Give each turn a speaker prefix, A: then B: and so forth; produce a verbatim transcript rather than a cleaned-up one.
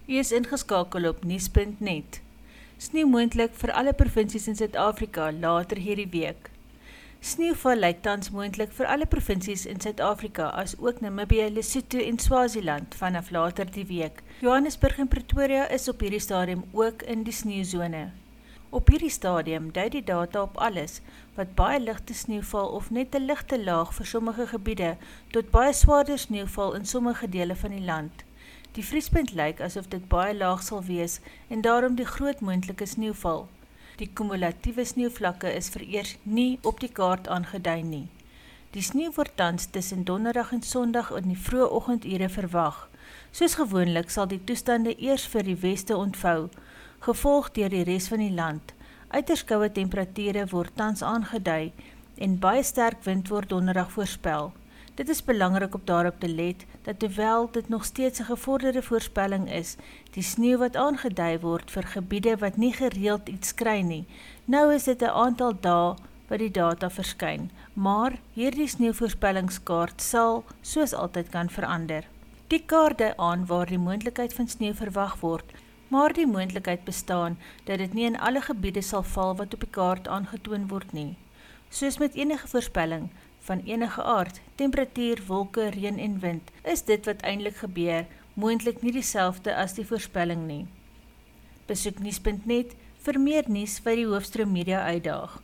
A: U is ingeskakel op nuus punt net. Sneeu moontlik vir alle provinsies in Suid-Afrika later hierdie week. Sneeuval lyk tans moontlik vir alle provinsies in Suid-Afrika as ook Namibië, Lesotho en Swaziland vanaf later die week. Johannesburg en Pretoria is op hierdie stadium ook in die sneeuzone. Op hierdie stadium dui die data op alles wat baie ligte sneeuval of net 'n ligte laag vir sommige gebiede tot baie swaarder sneeuval in sommige dele van die land. Die vriespunt lyk asof dit baie laag sal wees en daarom die groot moontlike sneeuval. Die kumulatiewe sneeuvlakke is vereers nie op die kaart aangedui nie. Die sneeu word tans tussen donderdag en sondag in die vroeë oggendure verwag. Soos gewoonlik sal die toestande eers vir die weste ontvou, gevolg deur die res van die land. Uiters koue temperature word tans aangedui en baie sterk wind word donderdag voorspel. Dit is belangrik om daarop te let, dat hoewel dit nog steeds 'n gevorderde voorspelling is, die sneeu wat aangedui word vir gebiede wat nie gereeld iets kry nie, nou is dit 'n aantal dae wat die data verskyn, maar hierdie sneeuvoorspellingskaart sal, soos altyd kan verander. Die kaart dui aan waar die moontlikheid van sneeu verwag word, maar die moontlikheid bestaan dat dit nie in alle gebiede sal val wat op die kaart aangetoon word nie. Soos met enige voorspelling, van enige aard, temperatuur, wolke, reën en wind, is dit wat eintlik gebeur, moontlik nie dieselfde as die voorspelling nie. Besoek nuus punt net vir meer nuus wat die Hoofstroom Media uitdaag.